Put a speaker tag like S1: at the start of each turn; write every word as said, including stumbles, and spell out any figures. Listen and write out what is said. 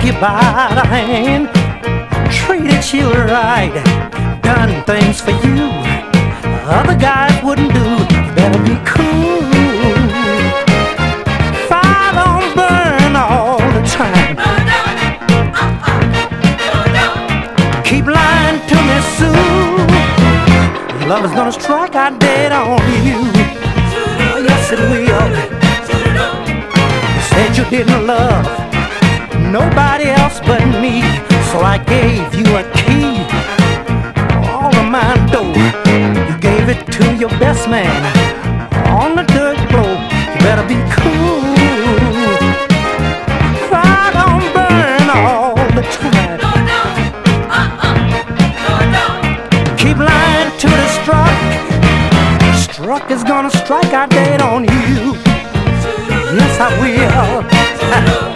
S1: you by the hand, treated you right, done things for you other guys wouldn't do. You better be cool. Fire don't burn all the time.
S2: No, no, uh-uh. no, no.
S1: Keep lying to me, Sue. Love is gonna strike out dead on you. Oh, yes, it will. You said you didn't love nobody else but me, so I gave you a key, all of my door. You gave it to your best man on the dirt floor. You better be cool. Fire don't burn all the time.
S2: No, no, uh-uh. no, no.
S1: Keep lying to the struck. Struck is gonna strike out dead on you. Yes, I will.